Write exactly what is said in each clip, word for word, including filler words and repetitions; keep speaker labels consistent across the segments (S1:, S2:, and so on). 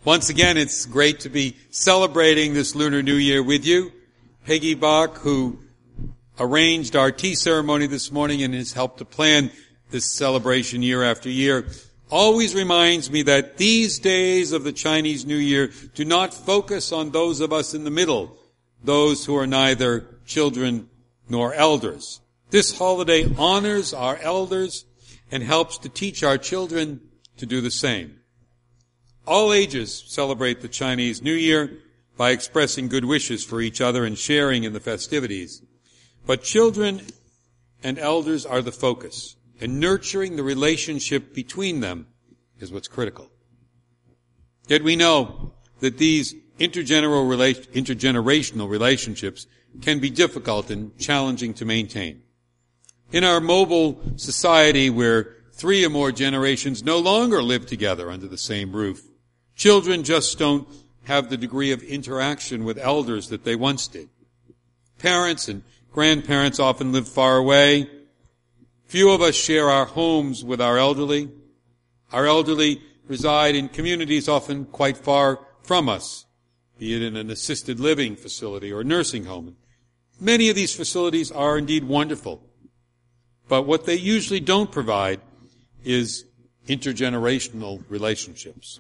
S1: Once again, it's great to be celebrating this Lunar New Year with you. Peggy Bach, who arranged our tea ceremony this morning and has helped to plan this celebration year after year, always reminds me that these days of the Chinese New Year do not focus on those of us in the middle, those who are neither children nor elders. This holiday honors our elders and helps to teach our children to do the same. All ages celebrate the Chinese New Year by expressing good wishes for each other and sharing in the festivities. But children and elders are the focus, and nurturing the relationship between them is what's critical. Yet we know that these intergeneral rela- intergenerational relationships can be difficult and challenging to maintain. In our mobile society where three or more generations no longer live together under the same roof, children just don't have the degree of interaction with elders that they once did. Parents and grandparents often live far away. Few of us share our homes with our elderly. Our elderly reside in communities often quite far from us, be it in an assisted living facility or nursing home. Many of these facilities are indeed wonderful, but what they usually don't provide is intergenerational relationships.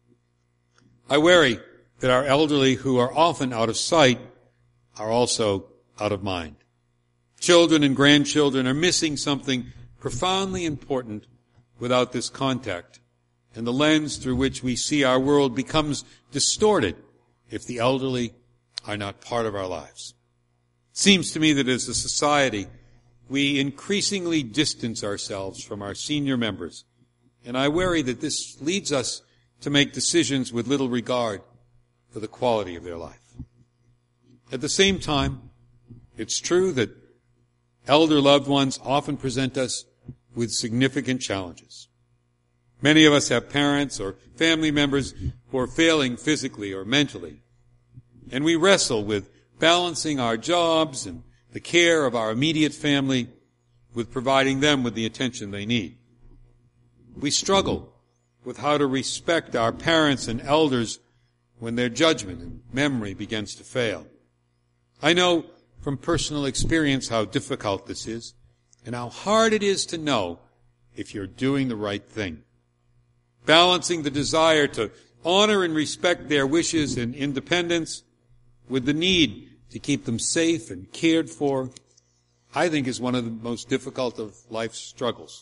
S1: I worry that our elderly, who are often out of sight, are also out of mind. Children and grandchildren are missing something profoundly important without this contact, and the lens through which we see our world becomes distorted if the elderly are not part of our lives. It seems to me that as a society, we increasingly distance ourselves from our senior members, and I worry that this leads us to make decisions with little regard for the quality of their life. At the same time, it's true that elder loved ones often present us with significant challenges. Many of us have parents or family members who are failing physically or mentally, and we wrestle with balancing our jobs and the care of our immediate family with providing them with the attention they need. We struggle with how to respect our parents and elders when their judgment and memory begins to fail. I know from personal experience how difficult this is and how hard it is to know if you're doing the right thing. Balancing the desire to honor and respect their wishes and independence with the need to keep them safe and cared for, I think is one of the most difficult of life's struggles.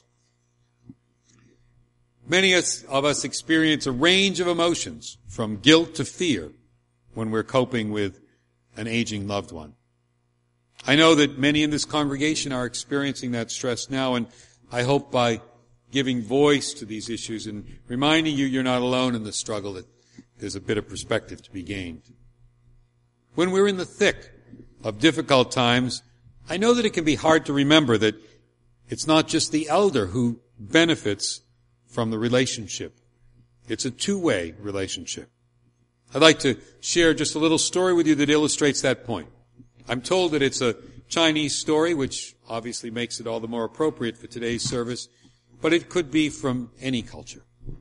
S1: Many of us experience a range of emotions, from guilt to fear, when we're coping with an aging loved one. I know that many in this congregation are experiencing that stress now, and I hope by giving voice to these issues and reminding you you're not alone in the struggle that there's a bit of perspective to be gained. When we're in the thick of difficult times, I know that it can be hard to remember that it's not just the elder who benefits from the relationship. It's a two-way relationship. I'd like to share just a little story with you that illustrates that point. I'm told that it's a Chinese story, which obviously makes it all the more appropriate for today's service, but it could be from any culture.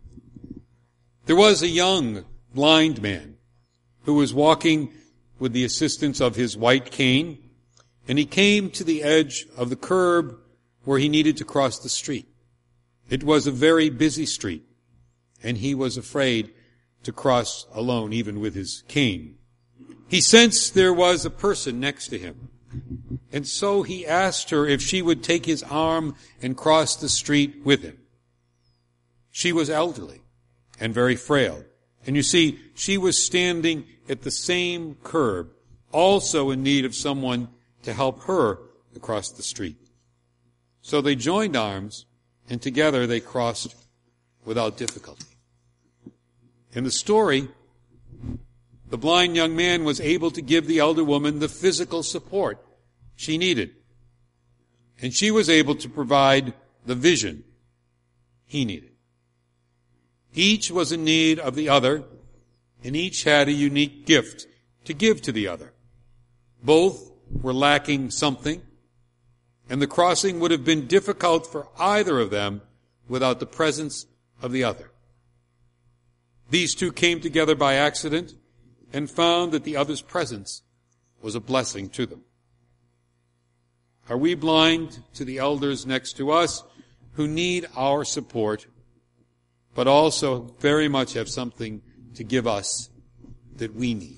S1: There was a young blind man who was walking with the assistance of his white cane, and he came to the edge of the curb where he needed to cross the street. It was a very busy street, and he was afraid to cross alone, even with his cane. He sensed there was a person next to him, and so he asked her if she would take his arm and cross the street with him. She was elderly and very frail, and you see, she was standing at the same curb, also in need of someone to help her across the street. So they joined arms, and together they crossed without difficulty. In the story, the blind young man was able to give the elder woman the physical support she needed, and she was able to provide the vision he needed. Each was in need of the other, and each had a unique gift to give to the other. Both were lacking something, and the crossing would have been difficult for either of them without the presence of the other. These two came together by accident and found that the other's presence was a blessing to them. Are we blind to the elders next to us who need our support, but also very much have something to give us that we need?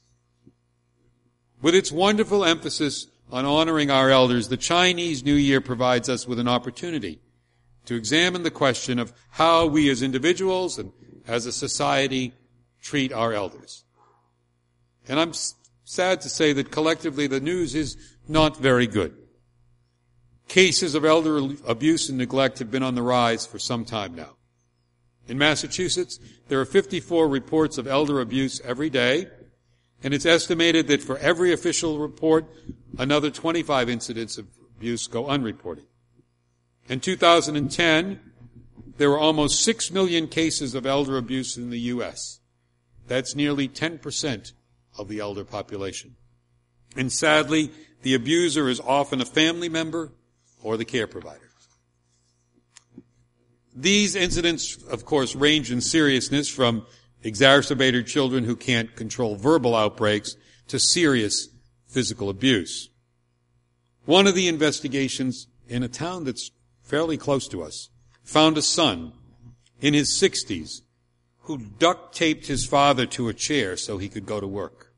S1: With its wonderful emphasis on honoring our elders, the Chinese New Year provides us with an opportunity to examine the question of how we as individuals and as a society treat our elders. And I'm sad to say that collectively the news is not very good. Cases of elder abuse and neglect have been on the rise for some time now. In Massachusetts, there are fifty-four reports of elder abuse every day, and it's estimated that for every official report, another twenty-five incidents of abuse go unreported. In two thousand ten, there were almost six million cases of elder abuse in the U S. That's nearly ten percent of the elder population. And sadly, the abuser is often a family member or the care provider. These incidents, of course, range in seriousness from exacerbated children who can't control verbal outbreaks to serious physical abuse. One of the investigations in a town that's fairly close to us found a son in his sixties who duct taped his father to a chair so he could go to work.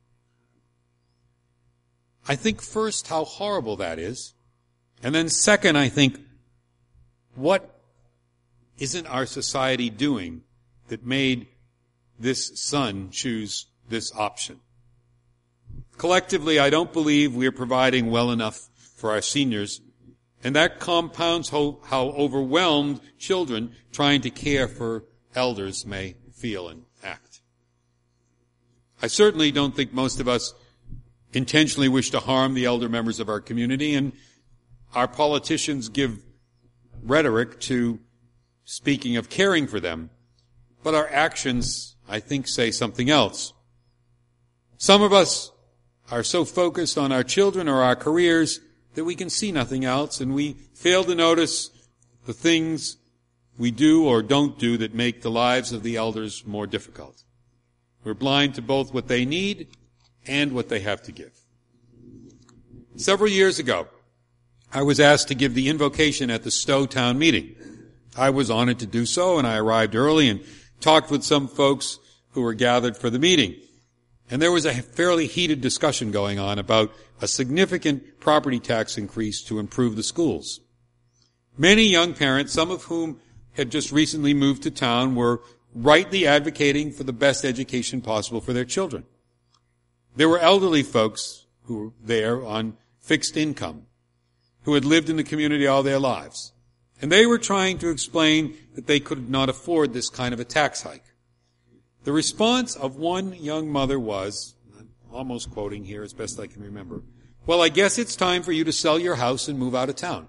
S1: I think first how horrible that is, and then second, I think, what isn't our society doing that made this son choose this option? Collectively, I don't believe we are providing well enough for our seniors, and that compounds how, how overwhelmed children trying to care for elders may feel and act. I certainly don't think most of us intentionally wish to harm the elder members of our community, and our politicians give rhetoric to speaking of caring for them, but our actions, I think, say something else. Some of us are so focused on our children or our careers that we can see nothing else, and we fail to notice the things we do or don't do that make the lives of the elders more difficult. We're blind to both what they need and what they have to give. Several years ago, I was asked to give the invocation at the Stowe Town meeting. I was honored to do so, and I arrived early and talked with some folks who were gathered for the meeting. And there was a fairly heated discussion going on about a significant property tax increase to improve the schools. Many young parents, some of whom had just recently moved to town, were rightly advocating for the best education possible for their children. There were elderly folks who were there on fixed income, who had lived in the community all their lives. And they were trying to explain that they could not afford this kind of a tax hike. The response of one young mother was, I'm almost quoting here as best I can remember, "Well, I guess it's time for you to sell your house and move out of town."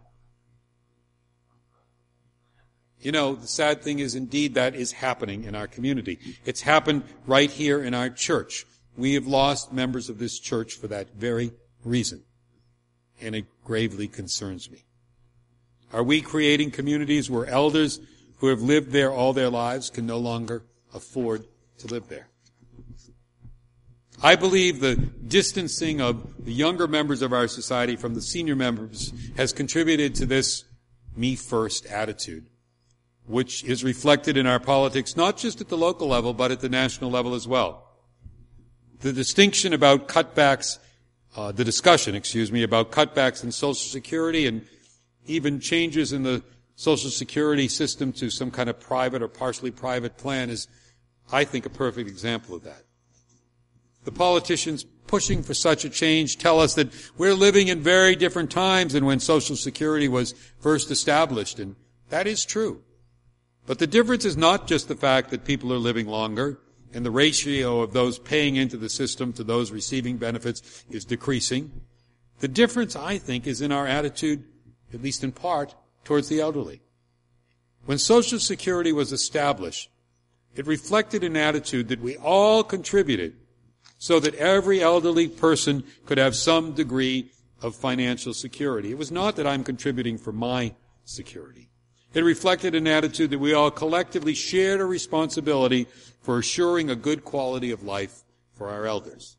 S1: You know, the sad thing is indeed that is happening in our community. It's happened right here in our church. We have lost members of this church for that very reason. And it gravely concerns me. Are we creating communities where elders who have lived there all their lives can no longer afford to live there? I believe the distancing of the younger members of our society from the senior members has contributed to this me first attitude, which is reflected in our politics not just at the local level but at the national level as well. The distinction about cutbacks, uh, the discussion, excuse me, about cutbacks in Social Security and even changes in the Social Security system to some kind of private or partially private plan is, I think, a perfect example of that. The politicians pushing for such a change tell us that we're living in very different times than when Social Security was first established, and that is true. But the difference is not just the fact that people are living longer and the ratio of those paying into the system to those receiving benefits is decreasing. The difference, I think, is in our attitude, at least in part, towards the elderly. When Social Security was established, it reflected an attitude that we all contributed so that every elderly person could have some degree of financial security. It was not that I'm contributing for my security. It reflected an attitude that we all collectively shared a responsibility for assuring a good quality of life for our elders.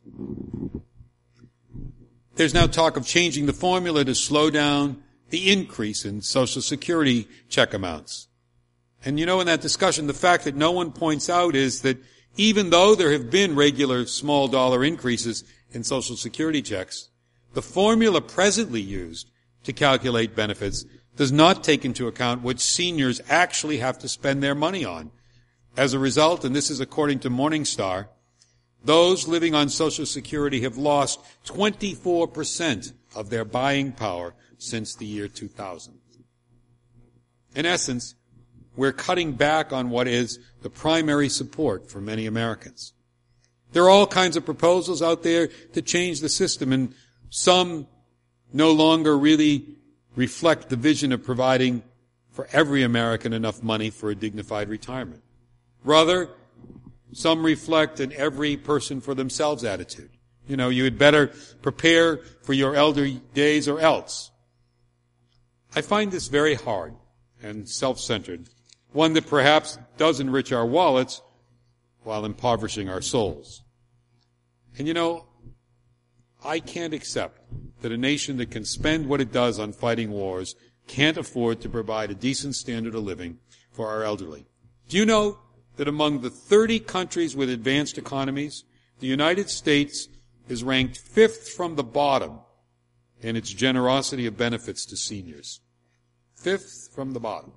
S1: There's now talk of changing the formula to slow down the increase in Social Security check amounts. And you know, in that discussion, the fact that no one points out is that even though there have been regular small dollar increases in Social Security checks, the formula presently used to calculate benefits does not take into account what seniors actually have to spend their money on. As a result, and this is according to Morningstar, those living on Social Security have lost twenty-four percent of their buying power since the year two thousand. In essence, we're cutting back on what is the primary support for many Americans. There are all kinds of proposals out there to change the system, and some no longer really reflect the vision of providing for every American enough money for a dignified retirement. Rather, some reflect an every person for themselves attitude. You know, you had better prepare for your elder days or else. I find this very hard and self-centered, one that perhaps does enrich our wallets while impoverishing our souls. And you know, I can't accept that a nation that can spend what it does on fighting wars can't afford to provide a decent standard of living for our elderly. Do you know that among the thirty countries with advanced economies, the United States is ranked fifth from the bottom in its generosity of benefits to seniors? Fifth from the bottom.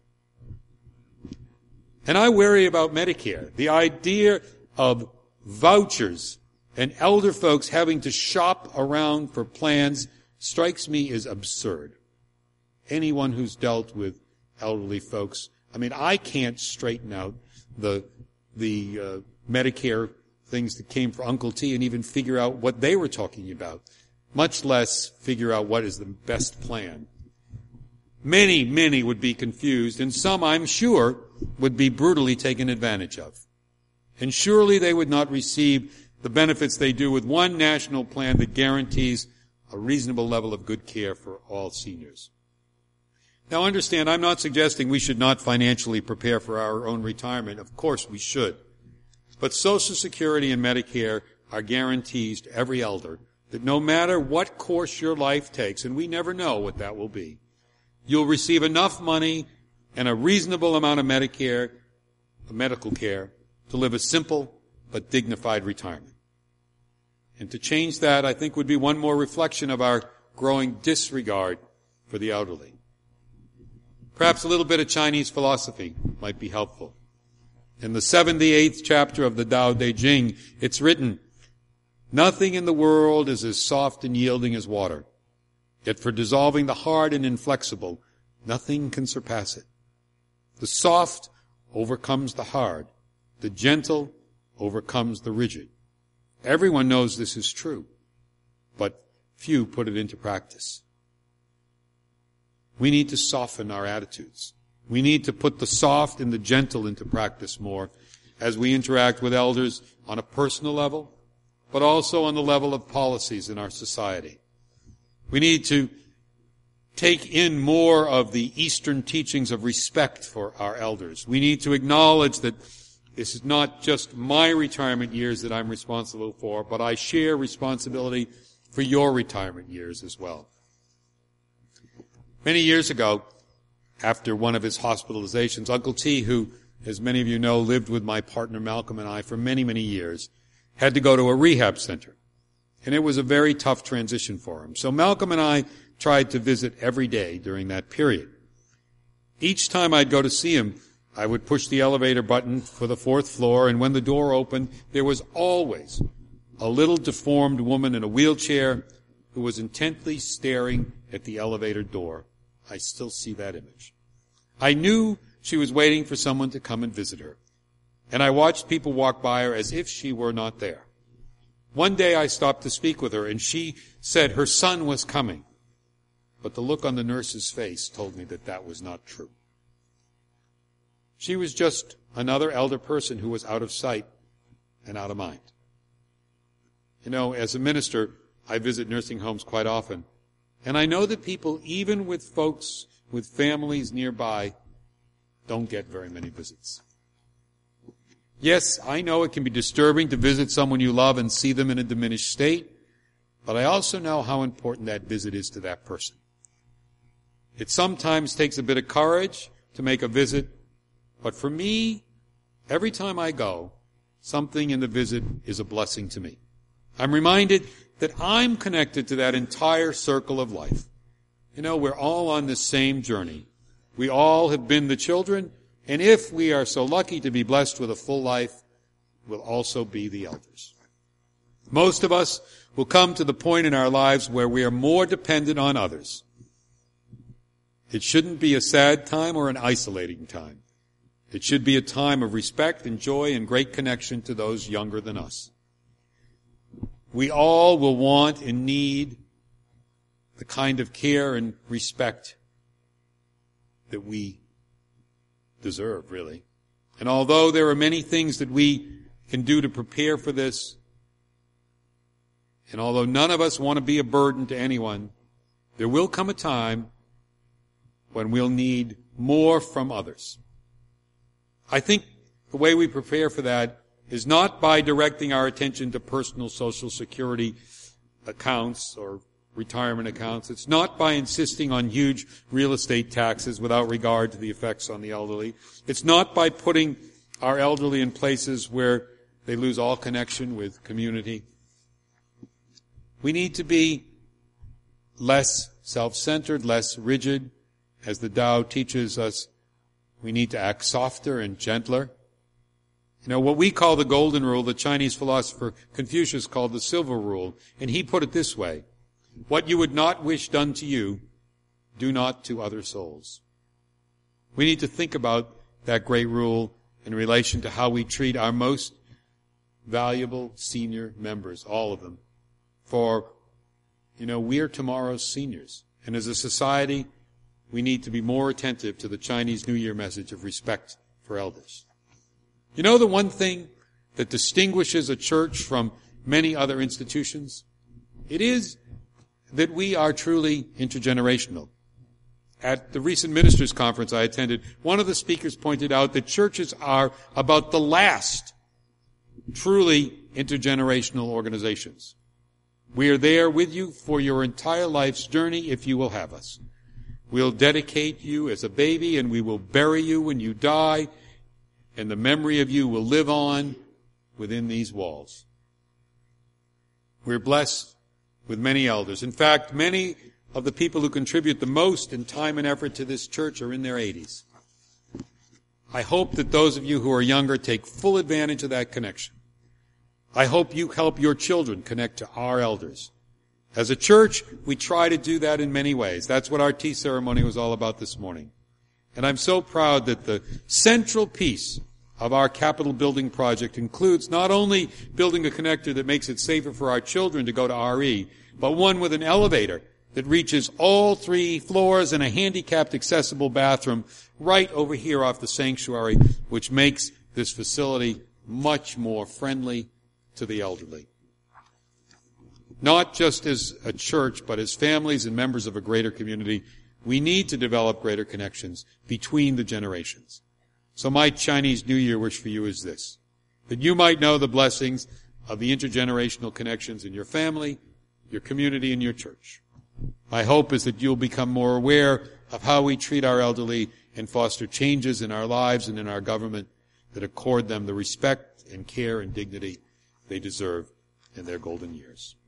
S1: And I worry about Medicare. The idea of vouchers and elder folks having to shop around for plans strikes me as absurd. Anyone who's dealt with elderly folks, I mean, I can't straighten out the the uh, Medicare things that came for Uncle T and even figure out what they were talking about, much less figure out what is the best plan. Many, many would be confused, and some, I'm sure, would be brutally taken advantage of. And surely they would not receive the benefits they do with one national plan that guarantees a reasonable level of good care for all seniors. Now understand, I'm not suggesting we should not financially prepare for our own retirement. Of course we should. But Social Security and Medicare are guarantees to every elder that no matter what course your life takes, and we never know what that will be, you'll receive enough money and a reasonable amount of Medicare, medical care, to live a simple but dignified retirement. And to change that, I think, would be one more reflection of our growing disregard for the elderly. Perhaps a little bit of Chinese philosophy might be helpful. In the seventy-eighth chapter of the Tao Te Ching, it's written, "Nothing in the world is as soft and yielding as water. Yet for dissolving the hard and inflexible, nothing can surpass it. The soft overcomes the hard. The gentle overcomes the rigid." Everyone knows this is true, but few put it into practice. We need to soften our attitudes. We need to put the soft and the gentle into practice more as we interact with elders on a personal level, but also on the level of policies in our society. We need to take in more of the Eastern teachings of respect for our elders. We need to acknowledge that this is not just my retirement years that I'm responsible for, but I share responsibility for your retirement years as well. Many years ago, after one of his hospitalizations, Uncle T, who, as many of you know, lived with my partner Malcolm and I for many, many years, had to go to a rehab center. And it was a very tough transition for him. So Malcolm and I tried to visit every day during that period. Each time I'd go to see him, I would push the elevator button for the fourth floor, and when the door opened, there was always a little deformed woman in a wheelchair who was intently staring at the elevator door. I still see that image. I knew she was waiting for someone to come and visit her, and I watched people walk by her as if she were not there. One day I stopped to speak with her, and she said her son was coming, but the look on the nurse's face told me that that was not true. She was just another elder person who was out of sight and out of mind. You know, as a minister, I visit nursing homes quite often, and I know that people, even with folks with families nearby, don't get very many visits. Yes, I know it can be disturbing to visit someone you love and see them in a diminished state, but I also know how important that visit is to that person. It sometimes takes a bit of courage to make a visit, but for me, every time I go, something in the visit is a blessing to me. I'm reminded that I'm connected to that entire circle of life. You know, we're all on this same journey. We all have been the children, and if we are so lucky to be blessed with a full life, we'll also be the elders. Most of us will come to the point in our lives where we are more dependent on others. It shouldn't be a sad time or an isolating time. It should be a time of respect and joy and great connection to those younger than us. We all will want and need the kind of care and respect that we deserve, really. And although there are many things that we can do to prepare for this, and although none of us want to be a burden to anyone, there will come a time when we'll need more from others. I think the way we prepare for that is not by directing our attention to personal Social Security accounts or retirement accounts. It's not by insisting on huge real estate taxes without regard to the effects on the elderly. It's not by putting our elderly in places where they lose all connection with community. We need to be less self-centered, less rigid. As the Tao teaches us, we need to act softer and gentler. You know, what we call the golden rule, the Chinese philosopher Confucius called the silver rule, and he put it this way: what you would not wish done to you, do not to other souls. We need to think about that great rule in relation to how we treat our most valuable senior members, all of them. For, you know, we are tomorrow's seniors. And as a society, we need to be more attentive to the Chinese New Year message of respect for elders. You know the one thing that distinguishes a church from many other institutions? It is that we are truly intergenerational. At the recent ministers' conference I attended, one of the speakers pointed out that churches are about the last truly intergenerational organizations. We are there with you for your entire life's journey if you will have us. We'll dedicate you as a baby, and we will bury you when you die, and the memory of you will live on within these walls. We're blessed with many elders. In fact, many of the people who contribute the most in time and effort to this church are in their eighties. I hope that those of you who are younger take full advantage of that connection. I hope you help your children connect to our elders. As a church, we try to do that in many ways. That's what our tea ceremony was all about this morning. And I'm so proud that the central piece of our Capitol building project includes not only building a connector that makes it safer for our children to go to R E, but one with an elevator that reaches all three floors and a handicapped accessible bathroom right over here off the sanctuary, which makes this facility much more friendly to the elderly. Not just as a church, but as families and members of a greater community, we need to develop greater connections between the generations. So my Chinese New Year wish for you is this: that you might know the blessings of the intergenerational connections in your family, your community, and your church. My hope is that you'll become more aware of how we treat our elderly and foster changes in our lives and in our government that accord them the respect and care and dignity they deserve in their golden years.